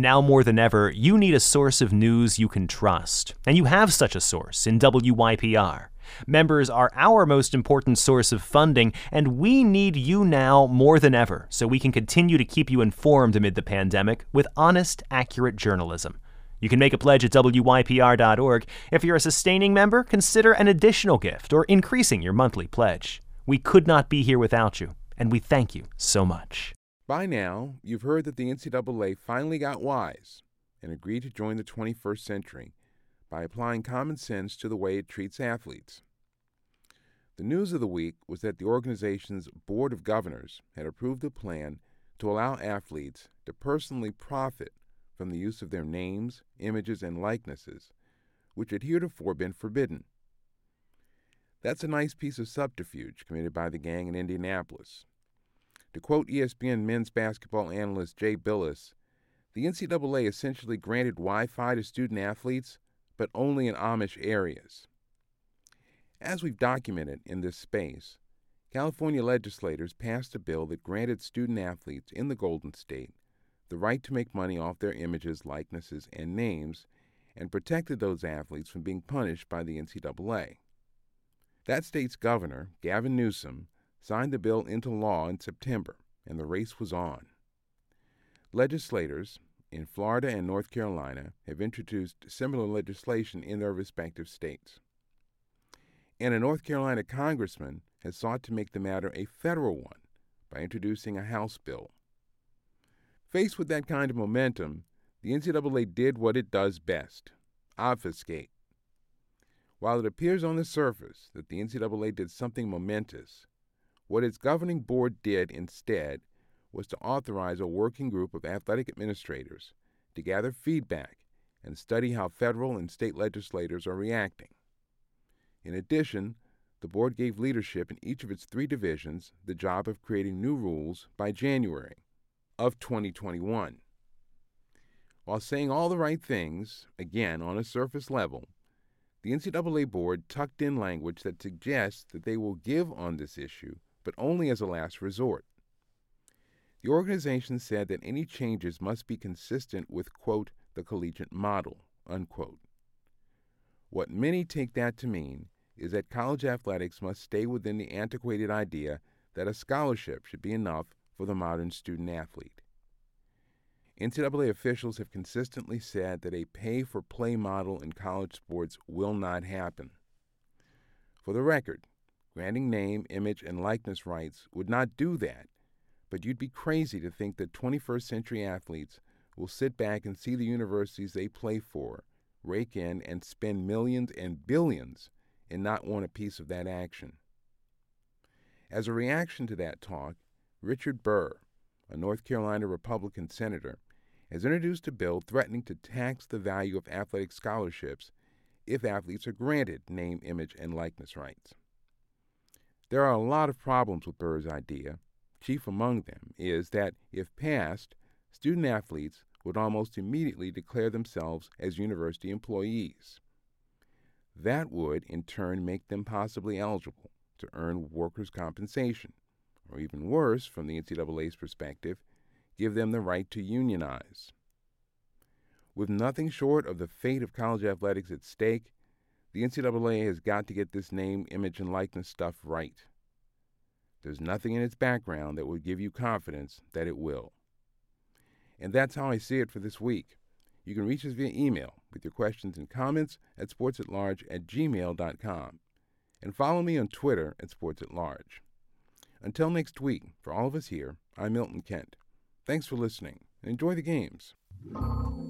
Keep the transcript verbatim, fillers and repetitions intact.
Now more than ever, you need a source of news you can trust. And you have such a source in W Y P R. Members are our most important source of funding, and we need you now more than ever so we can continue to keep you informed amid the pandemic with honest, accurate journalism. You can make a pledge at W Y P R dot org. If you're a sustaining member, consider an additional gift or increasing your monthly pledge. We could not be here without you, and we thank you so much. By now, you've heard that the N C double A finally got wise and agreed to join the twenty-first century by applying common sense to the way it treats athletes. The news of the week was that the organization's Board of Governors had approved a plan to allow athletes to personally profit from the use of their names, images, and likenesses, which had heretofore been forbidden. That's a nice piece of subterfuge committed by the gang in Indianapolis. To quote E S P N men's basketball analyst Jay Bilas, the N C double A essentially granted Wi-Fi to student-athletes, but only in Amish areas. As we've documented in this space, California legislators passed a bill that granted student-athletes in the Golden State the right to make money off their images, likenesses, and names, and protected those athletes from being punished by the N C double A. That state's governor, Gavin Newsom, signed the bill into law in September, and the race was on. Legislators in Florida and North Carolina have introduced similar legislation in their respective states. And a North Carolina congressman has sought to make the matter a federal one by introducing a House bill. Faced with that kind of momentum, the N C double A did what it does best: obfuscate. While it appears on the surface that the N C double A did something momentous, what its governing board did instead was to authorize a working group of athletic administrators to gather feedback and study how federal and state legislators are reacting. In addition, the board gave leadership in each of its three divisions the job of creating new rules by January of twenty twenty-one. While saying all the right things, again on a surface level, the N C double A board tucked in language that suggests that they will give on this issue, but only as a last resort. The organization said that any changes must be consistent with, quote, the collegiate model, unquote. What many take that to mean is that college athletics must stay within the antiquated idea that a scholarship should be enough for the modern student-athlete. N C double A officials have consistently said that a pay-for-play model in college sports will not happen. For the record, granting name, image, and likeness rights would not do that, but you'd be crazy to think that twenty-first century athletes will sit back and see the universities they play for rake in and spend millions and billions and not want a piece of that action. As a reaction to that talk, Richard Burr, a North Carolina Republican senator, has introduced a bill threatening to tax the value of athletic scholarships if athletes are granted name, image, and likeness rights. There are a lot of problems with Burr's idea. Chief among them is that, if passed, student-athletes would almost immediately declare themselves as university employees. That would, in turn, make them possibly eligible to earn workers' compensation, or even worse, from the N C double A's perspective, give them the right to unionize. With nothing short of the fate of college athletics at stake, the N C double A has got to get this name, image, and likeness stuff right. There's nothing in its background that would give you confidence that it will. And that's how I see it for this week. You can reach us via email with your questions and comments at sportsatlarge at gmail dot com. And follow me on Twitter at sportsatlarge. Until next week, for all of us here, I'm Milton Kent. Thanks for listening, and enjoy the games.